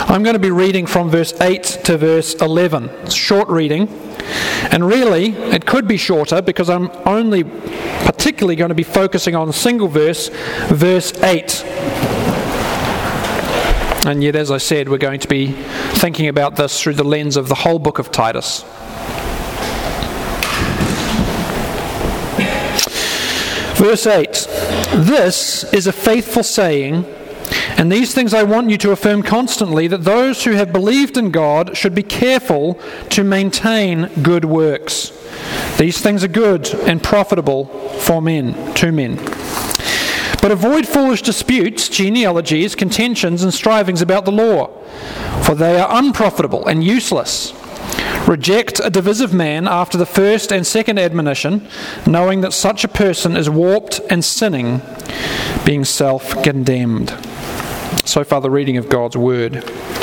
I'm going to be reading from verse 8 to verse 11. It's a short reading, and really it could be shorter because I'm only particularly going to be focusing on a single verse, verse 8. And yet, as I said, we're going to be thinking about this through the lens of the whole book of Titus. Verse 8, "This is a faithful saying, and these things I want you to affirm constantly, that those who have believed in God should be careful to maintain good works. These things are good and profitable to men. But avoid foolish disputes, genealogies, contentions, and strivings about the law, for they are unprofitable and useless. Reject a divisive man after the first and second admonition, knowing that such a person is warped and sinning, being self-condemned." So far, the reading of God's Word.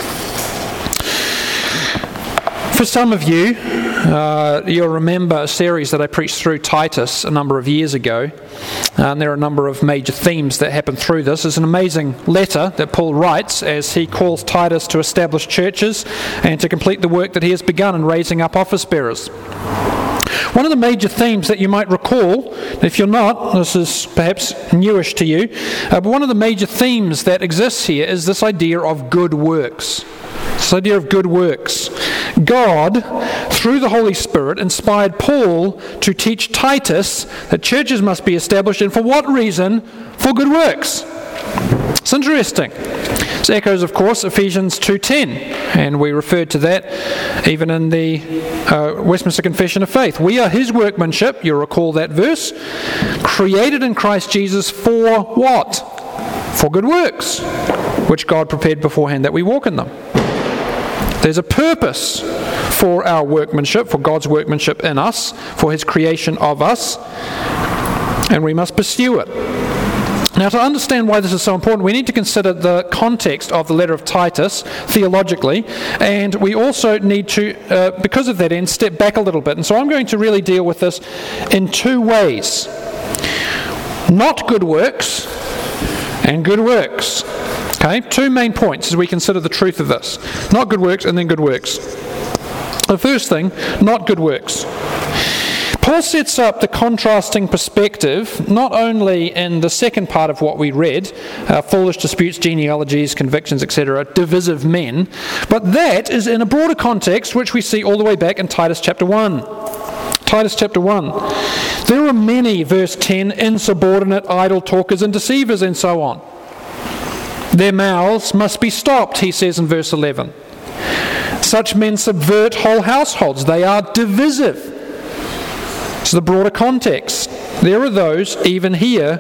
For some of you, you'll remember a series that I preached through Titus a number of years ago. And there are a number of major themes that happen through this. It's an amazing letter that Paul writes as he calls Titus to establish churches and to complete the work that he has begun in raising up office bearers. One of the major themes that you might recall, if you're not, this is perhaps newish to you, but one of the major themes that exists here is this idea of good works. This idea of good works. God, through the Holy Spirit, inspired Paul to teach Titus that churches must be established, and for what reason? For good works. It's interesting. This echoes, of course, Ephesians 2:10, and we referred to that even in the Westminster Confession of Faith. We are his workmanship, you'll recall that verse, created in Christ Jesus for what? For good works, which God prepared beforehand that we walk in them. There's a purpose for our workmanship, for God's workmanship in us, for his creation of us, and we must pursue it. Now, to understand why this is so important, we need to consider the context of the letter of Titus theologically, and we also need to, because of that end, step back a little bit. And so I'm going to really deal with this in two ways. Not good works and good works. Okay, two main points as we consider the truth of this. Not good works and then good works. The first thing, not good works. Paul sets up the contrasting perspective not only in the second part of what we read, foolish disputes, genealogies, convictions, etc., divisive men, but that is in a broader context which we see all the way back in Titus chapter 1. Titus chapter 1. There are many, verse 10, insubordinate, idle talkers and deceivers and so on. Their mouths must be stopped, he says in verse 11. Such men subvert whole households. They are divisive. So the broader context. There are those, even here,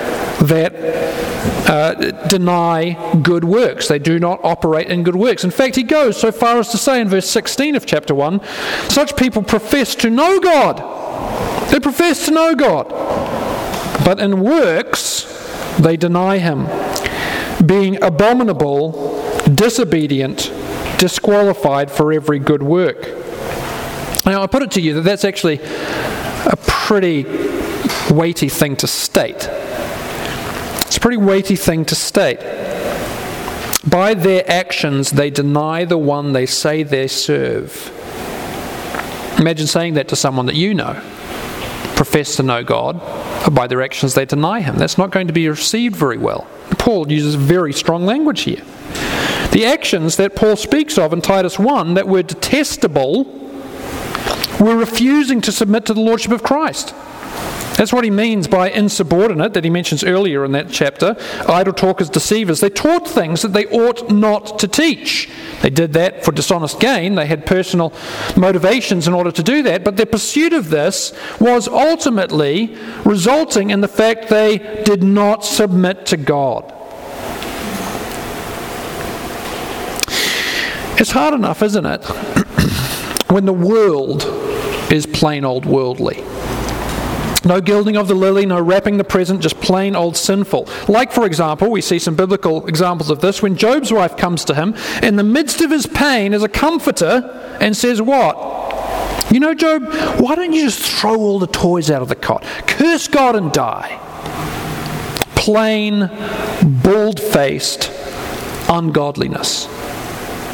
that deny good works. They do not operate in good works. In fact, he goes so far as to say in verse 16 of chapter 1, such people profess to know God. They profess to know God. But in works, they deny him, being abominable, disobedient, disqualified for every good work. Now, I put it to you that that's actually a pretty weighty thing to state. It's a pretty weighty thing to state. By their actions, they deny the one they say they serve. Imagine saying that to someone that you know, profess to know God, but by their actions they deny him. That's not going to be received very well. Paul uses very strong language here. The actions that Paul speaks of in Titus 1 that were detestable were refusing to submit to the lordship of Christ. That's what he means by insubordinate that he mentions earlier in that chapter. Idle talkers, deceivers. They taught things that they ought not to teach. They did that for dishonest gain. They had personal motivations in order to do that. But their pursuit of this was ultimately resulting in the fact they did not submit to God. It's hard enough, isn't it, when the world is plain old worldly. No gilding of the lily, no wrapping the present, just plain old sinful. Like, for example, we see some biblical examples of this when Job's wife comes to him in the midst of his pain as a comforter and says what? You know, Job, why don't you just throw all the toys out of the cot? Curse God and die. Plain, bald-faced ungodliness.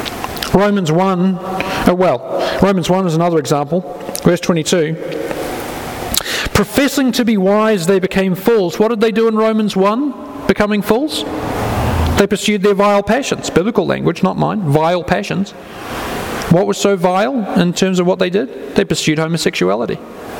Romans 1 is another example. Verse 22. Professing to be wise, they became fools. What did they do in Romans 1, becoming fools? They pursued their vile passions. Biblical language, not mine. Vile passions. What was so vile in terms of what they did? They pursued homosexuality.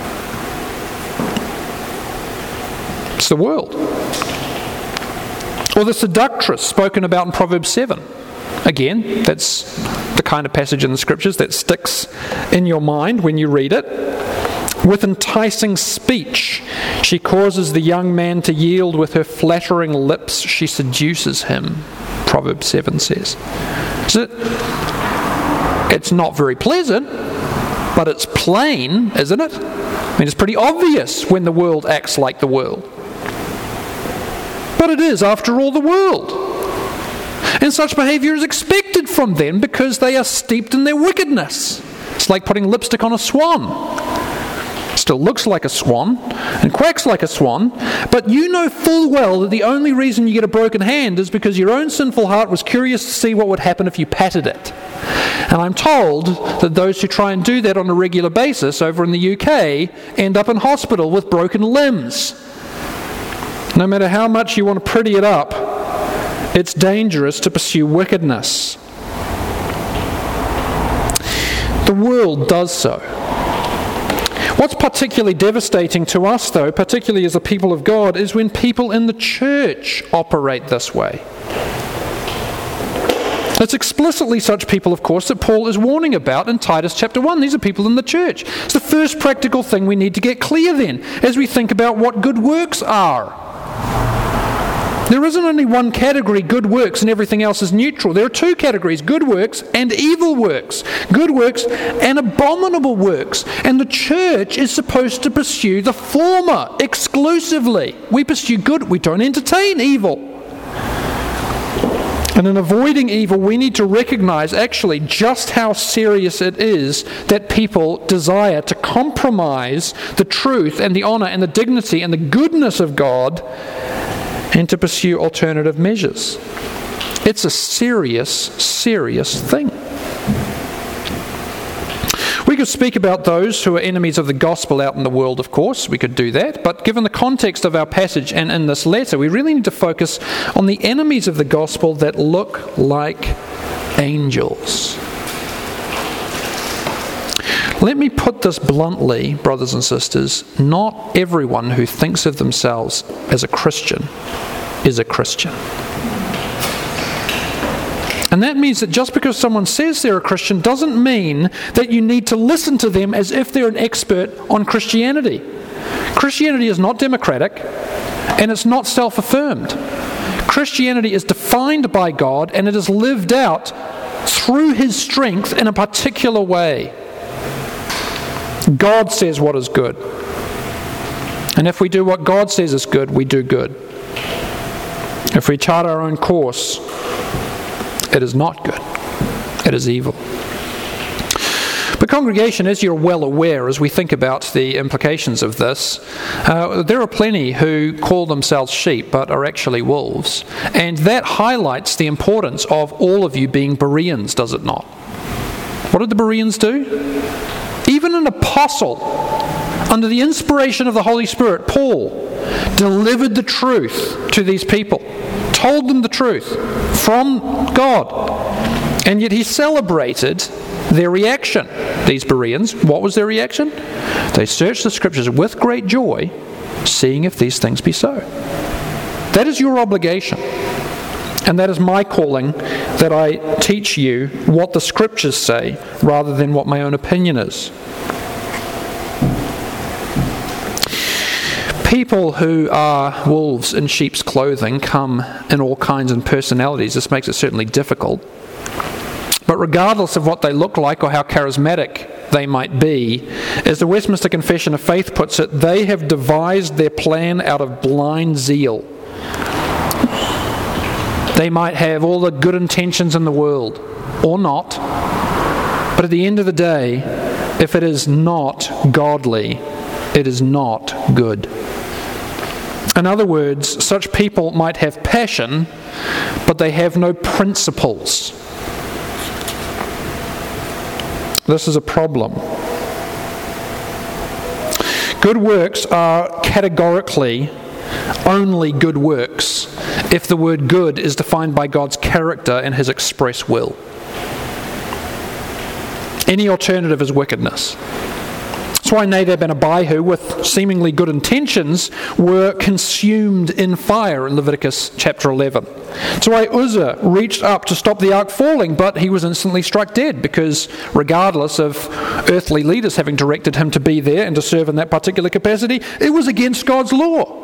It's the world. Or the seductress spoken about in Proverbs 7. Again, that's the kind of passage in the Scriptures that sticks in your mind when you read it. With enticing speech, she causes the young man to yield. With her flattering lips, she seduces him. Proverbs 7 says. So it's not very pleasant, but it's plain, isn't it? I mean, it's pretty obvious when the world acts like the world. But it is, after all, the world. And such behavior is expected from them because they are steeped in their wickedness. It's like putting lipstick on a swan. Still looks like a swan and quacks like a swan, but you know full well that the only reason you get a broken hand is because your own sinful heart was curious to see what would happen if you patted it. And I'm told that those who try and do that on a regular basis over in the UK end up in hospital with broken limbs. No matter how much you want to pretty it up, it's dangerous to pursue wickedness. The world does so. What's particularly devastating to us, though, particularly as the people of God, is when people in the church operate this way. It's explicitly such people, of course, that Paul is warning about in Titus chapter 1. These are people in the church. It's the first practical thing we need to get clear then, as we think about what good works are. There isn't only one category, good works, and everything else is neutral. There are two categories, good works and evil works. Good works and abominable works. And the church is supposed to pursue the former exclusively. We pursue good, we don't entertain evil. And in avoiding evil, we need to recognize actually just how serious it is that people desire to compromise the truth and the honor and the dignity and the goodness of God and to pursue alternative measures. It's a serious, serious thing. We could speak about those who are enemies of the gospel out in the world, of course. We could do that. But given the context of our passage and in this letter, we really need to focus on the enemies of the gospel that look like angels. Let me put this bluntly, brothers and sisters. Not everyone who thinks of themselves as a Christian is a Christian. And that means that just because someone says they're a Christian doesn't mean that you need to listen to them as if they're an expert on Christianity. Christianity is not democratic, and it's not self-affirmed. Christianity is defined by God, and it is lived out through His strength in a particular way. God says what is good. And if we do what God says is good, we do good. If we chart our own course, it is not good. It is evil. But congregation, as you're well aware, as we think about the implications of this, there are plenty who call themselves sheep but are actually wolves. And that highlights the importance of all of you being Bereans, does it not? What did the Bereans do? Even an apostle, under the inspiration of the Holy Spirit, Paul, delivered the truth to these people, told them the truth from God, and yet he celebrated their reaction. These Bereans, what was their reaction? They searched the Scriptures with great joy, seeing if these things be so. That is your obligation. And that is my calling, that I teach you what the Scriptures say rather than what my own opinion is. People who are wolves in sheep's clothing come in all kinds of personalities. This makes it certainly difficult. But regardless of what they look like or how charismatic they might be, as the Westminster Confession of Faith puts it, they have devised their plan out of blind zeal. They might have all the good intentions in the world, or not. But at the end of the day, if it is not godly, it is not good. In other words, such people might have passion, but they have no principles. This is a problem. Good works are categorically only good works if the word good is defined by God's character and his express will. Any alternative is wickedness. That's why Nadab and Abihu, with seemingly good intentions, were consumed in fire in Leviticus chapter 11. That's why Uzzah reached up to stop the ark falling, but he was instantly struck dead, because regardless of earthly leaders having directed him to be there and to serve in that particular capacity, it was against God's law.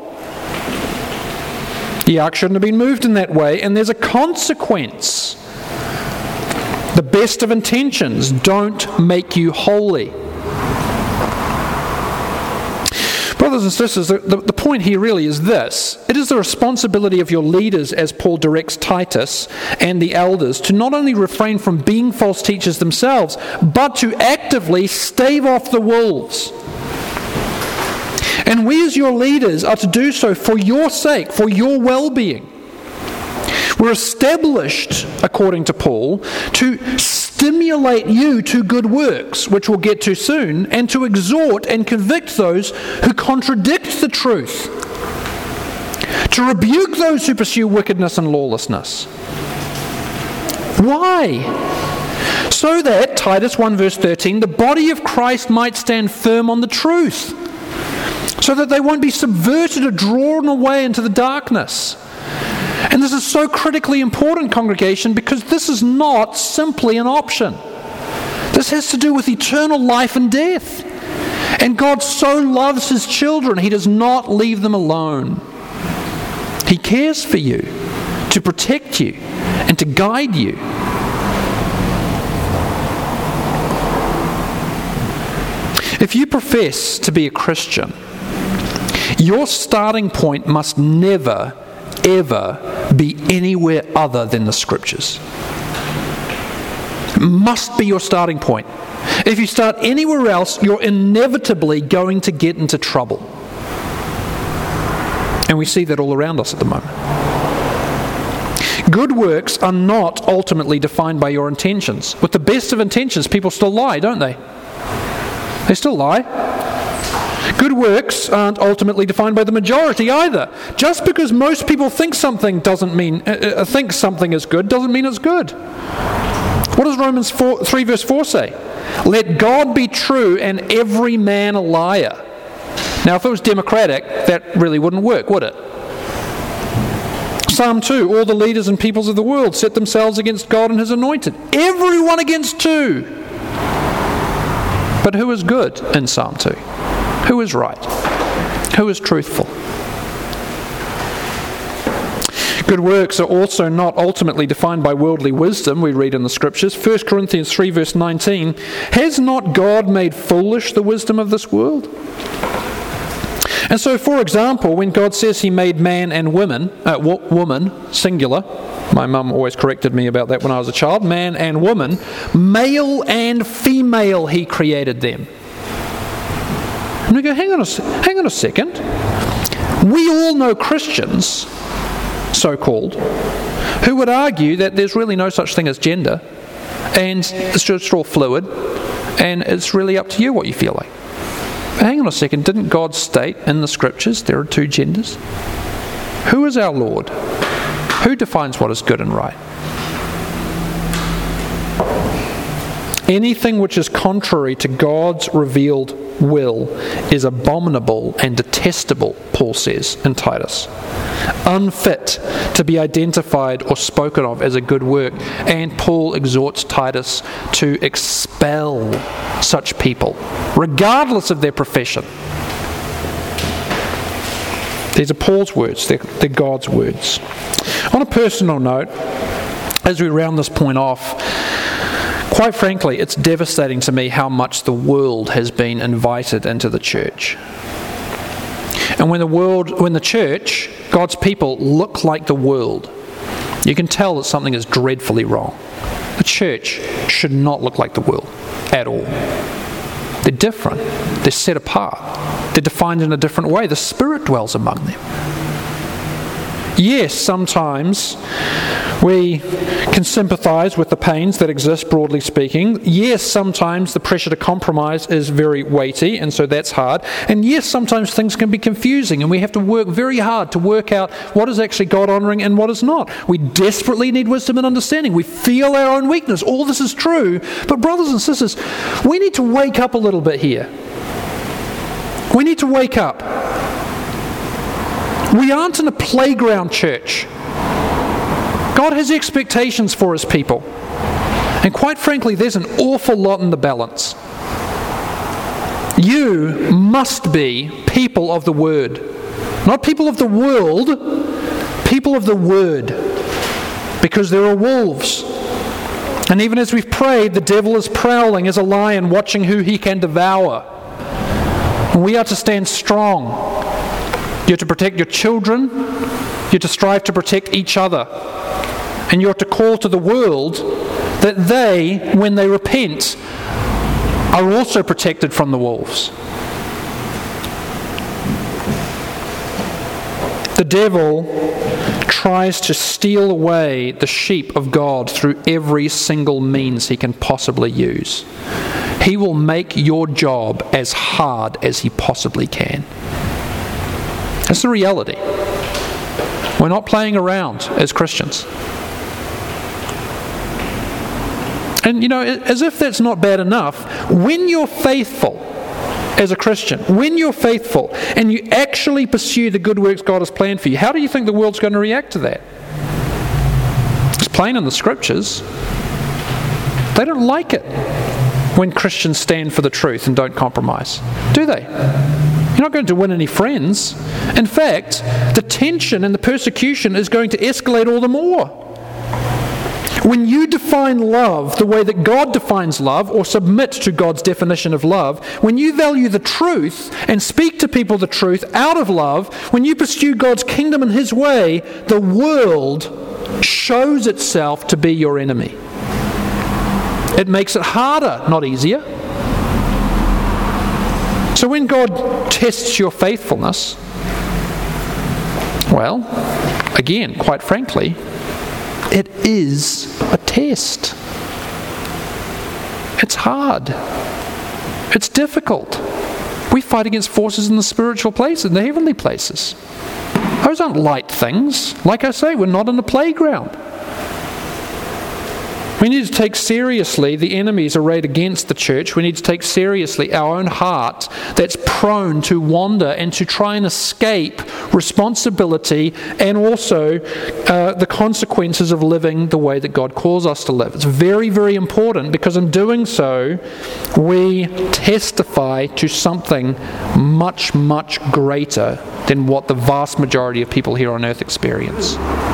The ark shouldn't have been moved in that way, and there's a consequence. The best of intentions don't make you holy. Brothers and sisters, the point here really is this. It is the responsibility of your leaders, as Paul directs Titus and the elders, to not only refrain from being false teachers themselves, but to actively stave off the wolves. And we as your leaders are to do so for your sake, for your well-being. We're established, according to Paul, to stimulate you to good works, which we'll get to soon, and to exhort and convict those who contradict the truth, to rebuke those who pursue wickedness and lawlessness. Why? So that, Titus 1 verse 13, the body of Christ might stand firm on the truth, so that they won't be subverted or drawn away into the darkness. And this is so critically important, congregation, because this is not simply an option. This has to do with eternal life and death. And God so loves his children, he does not leave them alone. He cares for you, to protect you, and to guide you. If you profess to be a Christian, your starting point must never, ever be anywhere other than the Scriptures. It must be your starting point. If you start anywhere else, you're inevitably going to get into trouble. And we see that all around us at the moment. Good works are not ultimately defined by your intentions. With the best of intentions, people still lie, don't they? They still lie. Good works aren't ultimately defined by the majority either. Just because most people think something think something is good doesn't mean it's good. What does Romans 3 verse 4 say? Let God be true and every man a liar. Now, if it was democratic, that really wouldn't work, would it? Psalm 2, all the leaders and peoples of the world set themselves against God and his anointed. Everyone against two. But who is good in Psalm 2? Who is right? Who is truthful? Good works are also not ultimately defined by worldly wisdom, we read in the Scriptures. 1 Corinthians 3 verse 19, has not God made foolish the wisdom of this world? And so, for example, when God says he made man and woman, singular, my mum always corrected me about that when I was a child, man and woman, male and female he created them. And we go, hang on a second. We all know Christians, so-called, who would argue that there's really no such thing as gender, and it's just all fluid, and it's really up to you what you feel like. But hang on a second, didn't God state in the Scriptures there are two genders? Who is our Lord? Who defines what is good and right? Anything which is contrary to God's revealed will is abominable and detestable, Paul says in Titus. Unfit to be identified or spoken of as a good work. And Paul exhorts Titus to expel such people, regardless of their profession. These are Paul's words, they're God's words. On a personal note, as we round this point off, quite frankly, it's devastating to me how much the world has been invited into the church. And when the church, God's people, look like the world, you can tell that something is dreadfully wrong. The church should not look like the world at all. They're different. They're set apart. They're defined in a different way. The Spirit dwells among them. Yes, sometimes we can sympathise with the pains that exist, broadly speaking. Yes, sometimes the pressure to compromise is very weighty, and so that's hard. And yes, sometimes things can be confusing, and we have to work very hard to work out what is actually God-honouring and what is not. We desperately need wisdom and understanding. We feel our own weakness. All this is true. But brothers and sisters, we need to wake up a little bit here. We need to wake up. We aren't in a playground church. God has expectations for his people. And quite frankly, there's an awful lot in the balance. You must be people of the Word. Not people of the world, people of the Word. Because there are wolves. And even as we've prayed, the devil is prowling as a lion, watching who he can devour. And we are to stand strong. You're to protect your children. You're to strive to protect each other. And you're to call to the world that they, when they repent, are also protected from the wolves. The devil tries to steal away the sheep of God through every single means he can possibly use. He will make your job as hard as he possibly can. That's the reality. We're not playing around as Christians. And as if that's not bad enough, when you're faithful as a Christian, when you're faithful and you actually pursue the good works God has planned for you, how do you think the world's going to react to that? It's plain in the Scriptures. They don't like it when Christians stand for the truth and don't compromise, do they? You're not going to win any friends. In fact, the tension and the persecution is going to escalate all the more. When you define love the way that God defines love, or submit to God's definition of love, when you value the truth and speak to people the truth out of love, when you pursue God's kingdom in His way, the world shows itself to be your enemy. It makes it harder, not easier. So when God tests your faithfulness, well, again, quite frankly, it is a test. It's hard. It's difficult. We fight against forces in the spiritual places, in the heavenly places. Those aren't light things. Like I say, we're not in the playground. We need to take seriously the enemies arrayed against the church. We need to take seriously our own heart that's prone to wander and to try and escape responsibility and also the consequences of living the way that God calls us to live. It's very, very important, because in doing so, we testify to something much, much greater than what the vast majority of people here on earth experience.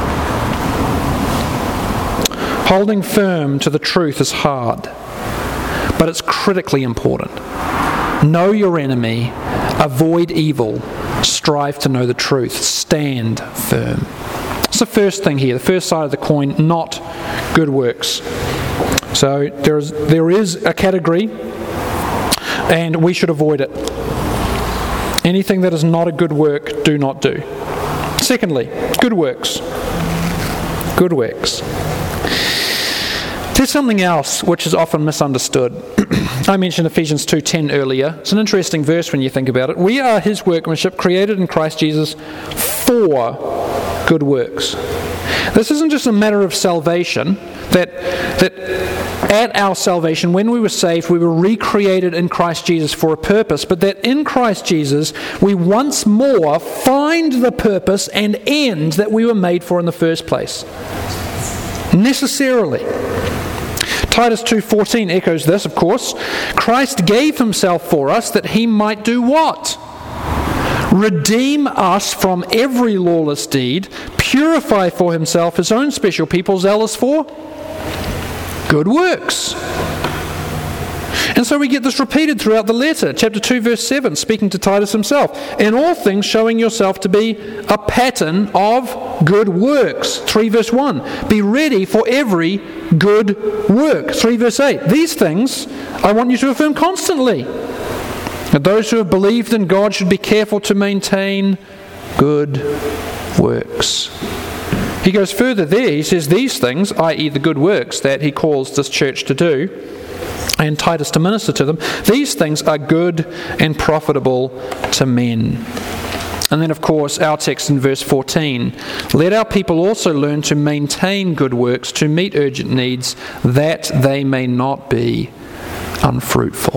Holding firm to the truth is hard, but it's critically important. Know your enemy, avoid evil, strive to know the truth, stand firm. That's the first thing here, the first side of the coin, not good works. So there is a category, and we should avoid it. Anything that is not a good work, do not do. Secondly, good works. Good works. There's something else which is often misunderstood. I mentioned Ephesians 2:10 earlier. It's an interesting verse when you think about it. We are His workmanship, created in Christ Jesus for good works. This isn't just a matter of salvation, that at our salvation, when we were saved, we were recreated in Christ Jesus for a purpose, but that in Christ Jesus, we once more find the purpose and end that we were made for in the first place. Necessarily. Titus 2:14 echoes this, of course. Christ gave Himself for us that He might do what? Redeem us from every lawless deed, purify for Himself His own special people, zealous for good works. And so we get this repeated throughout the letter. Chapter 2, verse 7, speaking to Titus himself. In all things showing yourself to be a pattern of good works. 3, verse 1. Be ready for every good work. 3, verse 8. These things I want you to affirm constantly. That those who have believed in God should be careful to maintain good works. He goes further there. He says these things, i.e. the good works that he calls this church to do, and Titus to minister to them, these things are good and profitable to men. And then, of course, our text in verse 14, let our people also learn to maintain good works, to meet urgent needs, that they may not be unfruitful.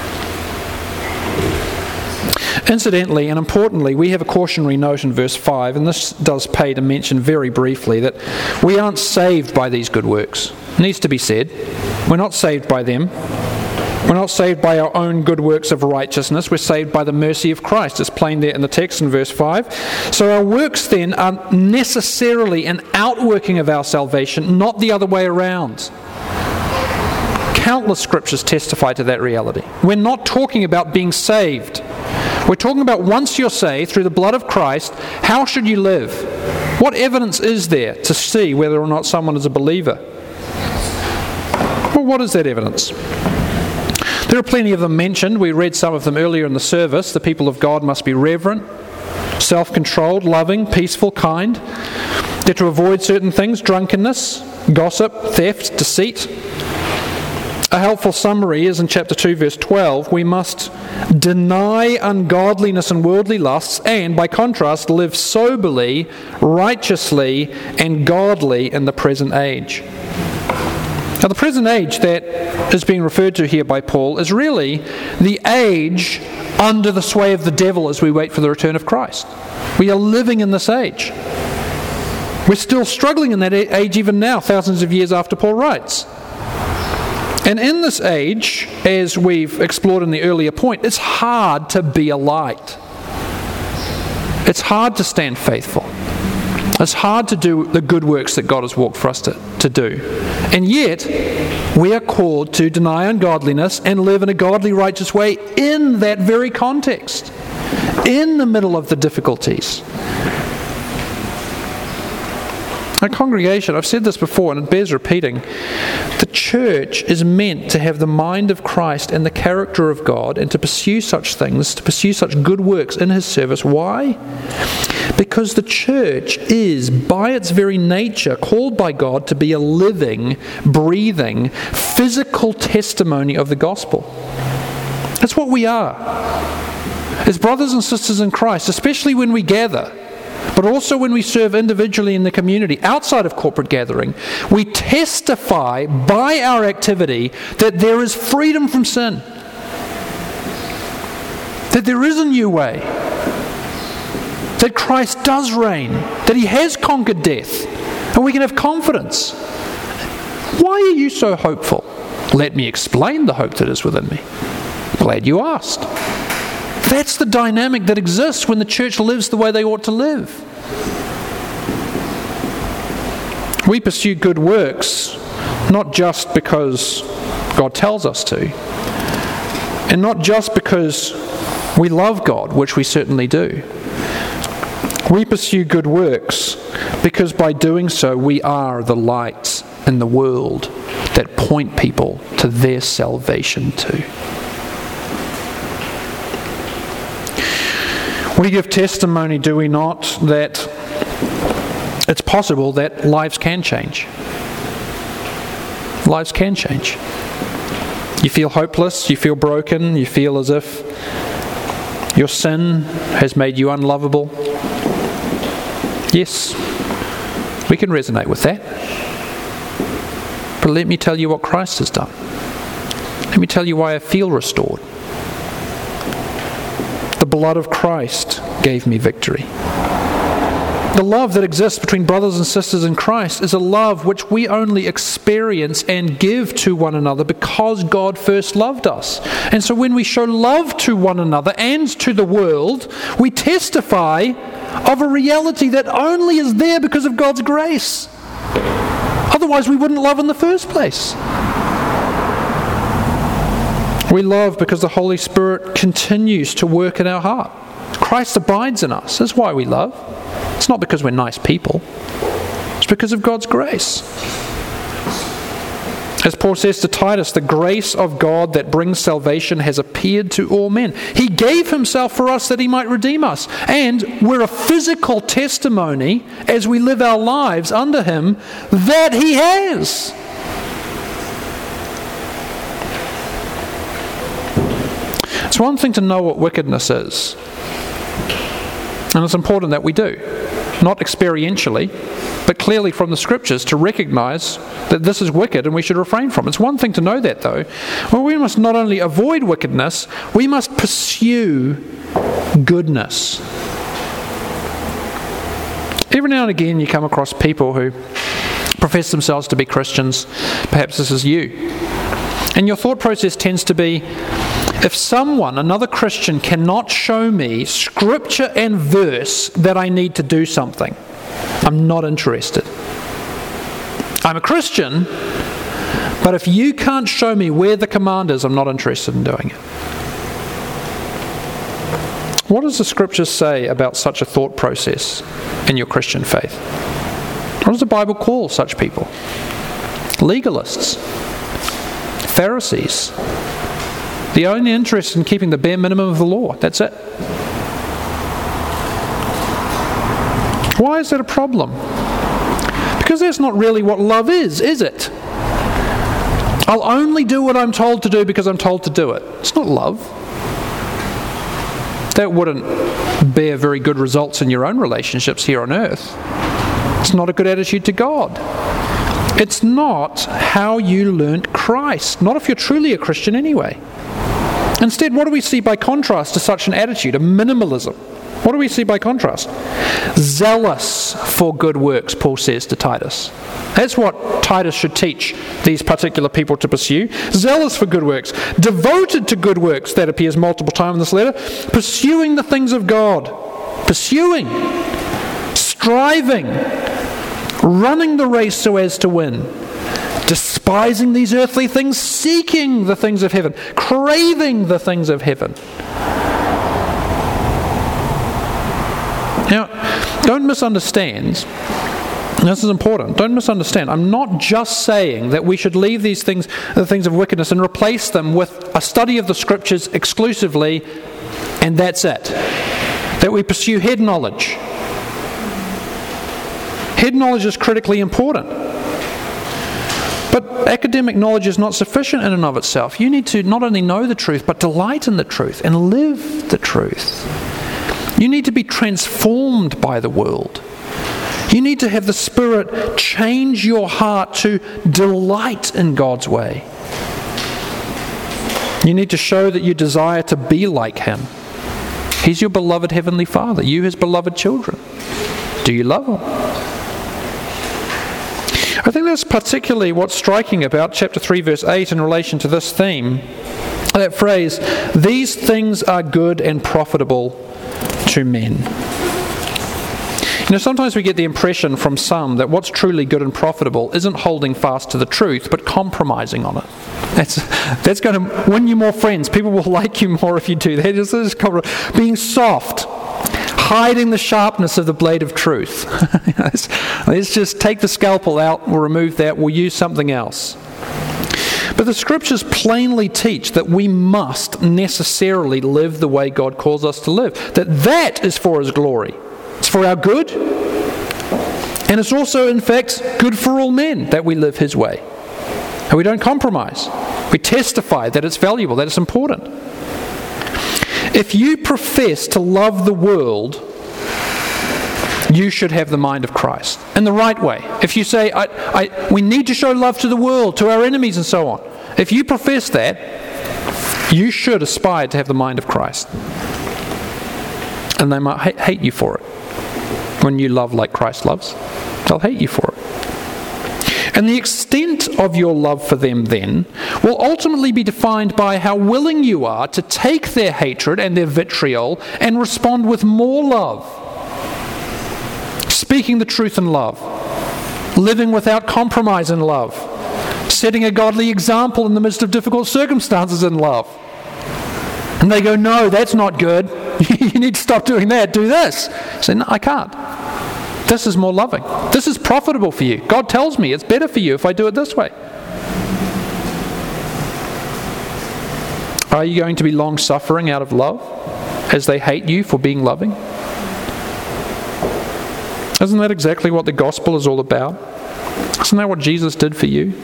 Incidentally and importantly, we have a cautionary note in verse 5, and this does pay to mention very briefly that we aren't saved by these good works. It needs to be said. We're not saved by them. We're not saved by our own good works of righteousness. We're saved by the mercy of Christ. It's plain there in the text in verse 5. So our works then are necessarily an outworking of our salvation, not the other way around. Countless scriptures testify to that reality. We're not talking about being saved. We're talking about once you're saved through the blood of Christ, how should you live? What evidence is there to see whether or not someone is a believer? Well, what is that evidence? There are plenty of them mentioned. We read some of them earlier in the service. The people of God must be reverent, self-controlled, loving, peaceful, kind. They're to avoid certain things: drunkenness, gossip, theft, deceit. A helpful summary is in chapter 2, verse 12. We must deny ungodliness and worldly lusts and, by contrast, live soberly, righteously, and godly in the present age. Now, the present age that is being referred to here by Paul is really the age under the sway of the devil as we wait for the return of Christ. We are living in this age. We're still struggling in that age even now, thousands of years after Paul writes. And in this age, as we've explored in the earlier point, it's hard to be a light. It's hard to stand faithful. It's hard to do the good works that God has walked for us to do. And yet, we are called to deny ungodliness and live in a godly, righteous way in that very context, in the middle of the difficulties. Our congregation, I've said this before and it bears repeating, the church is meant to have the mind of Christ and the character of God and to pursue such things, to pursue such good works in His service. Why? Because the church is, by its very nature, called by God to be a living, breathing, physical testimony of the gospel. That's what we are. As brothers and sisters in Christ, especially when we gather, but also when we serve individually in the community outside of corporate gathering, we testify by our activity that there is freedom from sin, that there is a new way, that Christ does reign, that He has conquered death, and we can have confidence. Why are you so hopeful? Let me explain the hope that is within me. Glad you asked. That's the dynamic that exists when the church lives the way they ought to live. We pursue good works not just because God tells us to, and not just because we love God, which we certainly do. We pursue good works because by doing so we are the lights in the world that point people to their salvation too. We give testimony, do we not, that it's possible that lives can change. Lives can change. You feel hopeless, you feel broken, you feel as if your sin has made you unlovable. Yes, we can resonate with that. But let me tell you what Christ has done. Let me tell you why I feel restored. The blood of Christ gave me victory. The love that exists between brothers and sisters in Christ is a love which we only experience and give to one another because God first loved us. And so when we show love to one another and to the world, we testify of a reality that only is there because of God's grace. Otherwise we wouldn't love in the first place. We love because the Holy Spirit continues to work in our heart. Christ abides in us. That's why we love. It's not because we're nice people. It's because of God's grace. As Paul says to Titus, the grace of God that brings salvation has appeared to all men. He gave himself for us that he might redeem us. And we're a physical testimony as we live our lives under him that he has. It's one thing to know what wickedness is. And it's important that we do. Not experientially, but clearly from the scriptures to recognize that this is wicked and we should refrain from it. It's one thing to know that though. Well, we must not only avoid wickedness, we must pursue goodness. Every now and again you come across people who profess themselves to be Christians. Perhaps this is you. And your thought process tends to be, if someone, another Christian, cannot show me scripture and verse that I need to do something, I'm not interested. I'm a Christian, but if you can't show me where the command is, I'm not interested in doing it. What does the scripture say about such a thought process in your Christian faith? What does the Bible call such people? Legalists, Pharisees. The only interest in keeping the bare minimum of the law. That's it. Why is that a problem? Because that's not really what love is it? I'll only do what I'm told to do because I'm told to do it. It's not love. That wouldn't bear very good results in your own relationships here on earth. It's not a good attitude to God. It's not how you learnt Christ. Not if you're truly a Christian anyway. Instead, what do we see by contrast to such an attitude, a minimalism? What do we see by contrast? Zealous for good works, Paul says to Titus. That's what Titus should teach these particular people to pursue. Zealous for good works. Devoted to good works, that appears multiple times in this letter. Pursuing the things of God. Pursuing. Striving. Running the race so as to win. Despising these earthly things, seeking the things of heaven, craving the things of heaven. Now, don't misunderstand. This is important. Don't misunderstand. I'm not just saying that we should leave these things, the things of wickedness, and replace them with a study of the scriptures exclusively, and that's it. That we pursue head knowledge. Head knowledge is critically important. But academic knowledge is not sufficient in and of itself. You need to not only know the truth, but delight in the truth and live the truth. You need to be transformed by the world. You need to have the Spirit change your heart to delight in God's way. You need to show that you desire to be like Him. He's your beloved Heavenly Father. You His beloved children. Do you love Him? I think that's particularly what's striking about chapter 3 verse 8 in relation to this theme. That phrase, these things are good and profitable to men. You know, sometimes we get the impression from some that what's truly good and profitable isn't holding fast to the truth, but compromising on it. That's going to win you more friends. People will like you more if you do that. It's being soft. Hiding the sharpness of the blade of truth. Let's just take the scalpel out, we'll remove that, we'll use something else. But the scriptures plainly teach that we must necessarily live the way God calls us to live. That is for His glory. It's for our good. And it's also, in fact, good for all men that we live His way. And we don't compromise. We testify that it's valuable, that it's important. If you profess to love the world, you should have the mind of Christ in the right way. If you say, we need to show love to the world, to our enemies and so on. If you profess that, you should aspire to have the mind of Christ. And they might hate you for it. When you love like Christ loves, they'll hate you for it. And the extent of your love for them then will ultimately be defined by how willing you are to take their hatred and their vitriol and respond with more love. Speaking the truth in love. Living without compromise in love. Setting a godly example in the midst of difficult circumstances in love. And they go, no, that's not good. You need to stop doing that. Do this. I say, no, I can't. This is more loving. This is profitable for you. God tells me it's better for you if I do it this way. Are you going to be long-suffering out of love as they hate you for being loving? Isn't that exactly what the gospel is all about? Isn't that what Jesus did for you?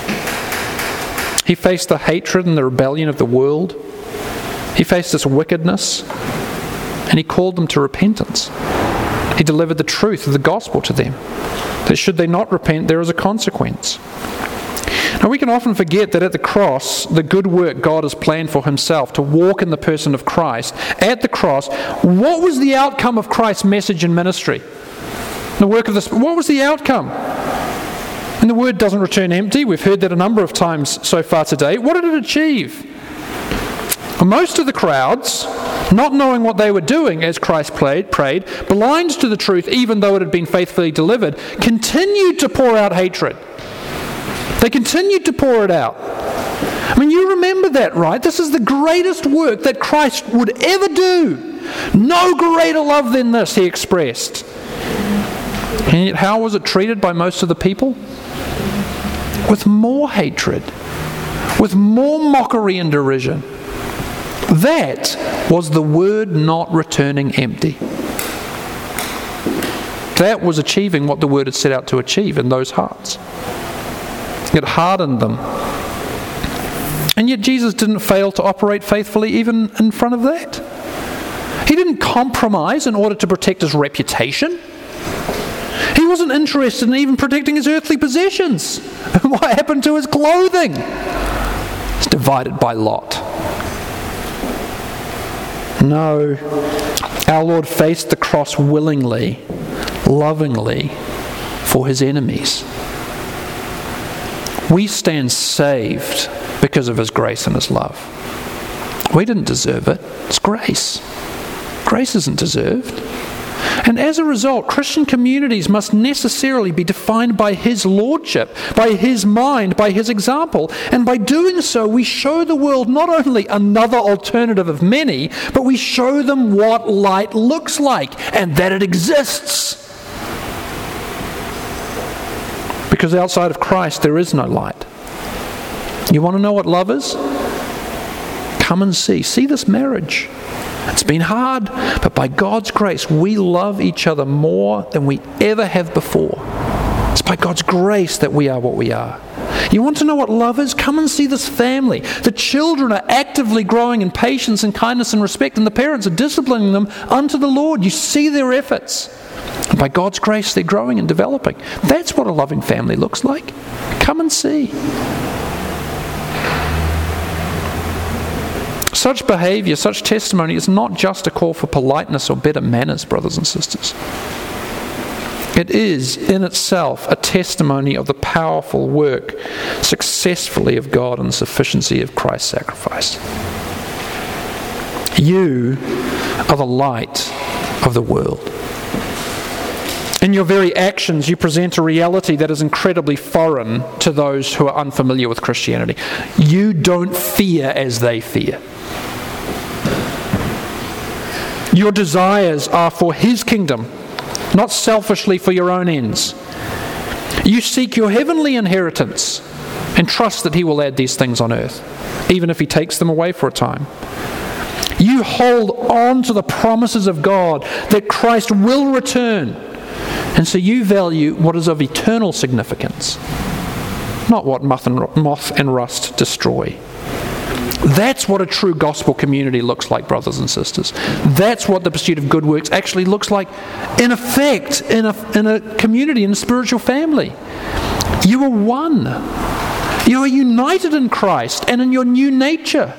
He faced the hatred and the rebellion of the world. He faced this wickedness, and he called them to repentance. He delivered the truth of the gospel to them, that should they not repent, there is a consequence. Now, we can often forget that at the cross, the good work God has planned for himself to walk in the person of Christ, at the cross, what was the outcome of Christ's message and ministry? The work of this, what was the outcome? And the word doesn't return empty. We've heard that a number of times so far today. What did it achieve? Most of the crowds, not knowing what they were doing as Christ prayed, blind to the truth even though it had been faithfully delivered, continued to pour out hatred. They continued to pour it out. I mean, you remember that, right? This is the greatest work that Christ would ever do. No greater love than this, he expressed. And yet, how was it treated by most of the people? With more hatred, with more mockery and derision. That was the word not returning empty. That was achieving what the word had set out to achieve in those hearts. It hardened them. And yet Jesus didn't fail to operate faithfully even in front of that. He didn't compromise in order to protect his reputation. He wasn't interested in even protecting his earthly possessions. What happened to his clothing? It's divided by lot. No, our Lord faced the cross willingly, lovingly, for his enemies. We stand saved because of his grace and his love. We didn't deserve it. It's grace. Grace isn't deserved. And as a result, Christian communities must necessarily be defined by his lordship, by his mind, by his example. And by doing so, we show the world not only another alternative of many, but we show them what light looks like and that it exists. Because outside of Christ, there is no light. You want to know what love is? Come and see. See this marriage. It's been hard, but by God's grace, we love each other more than we ever have before. It's by God's grace that we are what we are. You want to know what love is? Come and see this family. The children are actively growing in patience and kindness and respect, and the parents are disciplining them unto the Lord. You see their efforts. And by God's grace, they're growing and developing. That's what a loving family looks like. Come and see. Such behavior, such testimony is not just a call for politeness or better manners, brothers and sisters. It is, in itself, a testimony of the powerful work successfully of God and the sufficiency of Christ's sacrifice. You are the light of the world. In your very actions, you present a reality that is incredibly foreign to those who are unfamiliar with Christianity. You don't fear as they fear. Your desires are for his kingdom, not selfishly for your own ends. You seek your heavenly inheritance and trust that he will add these things on earth, even if he takes them away for a time. You hold on to the promises of God that Christ will return, and so you value what is of eternal significance, not what moth and rust destroy. That's what a true gospel community looks like, brothers and sisters. That's what the pursuit of good works actually looks like, in effect, in a community, in a spiritual family. You are one. You are united in Christ and in your new nature.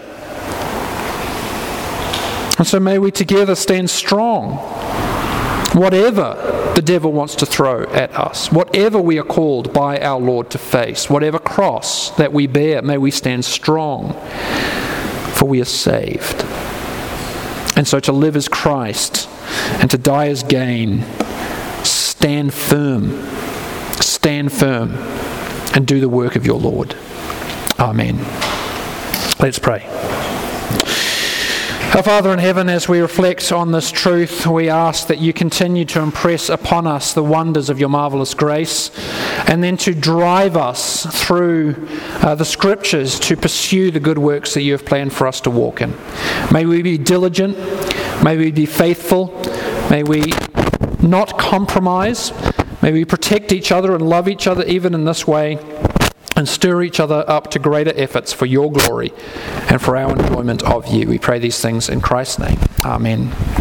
And so may we together stand strong, whatever the devil wants to throw at us, whatever we are called by our Lord to face, whatever cross that we bear, may we stand strong, for we are saved. And so to live as Christ and to die as gain. Stand firm, and do the work of your Lord. Amen. Let's pray. Our Father in heaven, as we reflect on this truth, we ask that you continue to impress upon us the wonders of your marvellous grace, and then to drive us through the Scriptures to pursue the good works that you have planned for us to walk in. May we be diligent, may we be faithful, may we not compromise, may we protect each other and love each other even in this way, and stir each other up to greater efforts for your glory and for our enjoyment of you. We pray these things in Christ's name. Amen.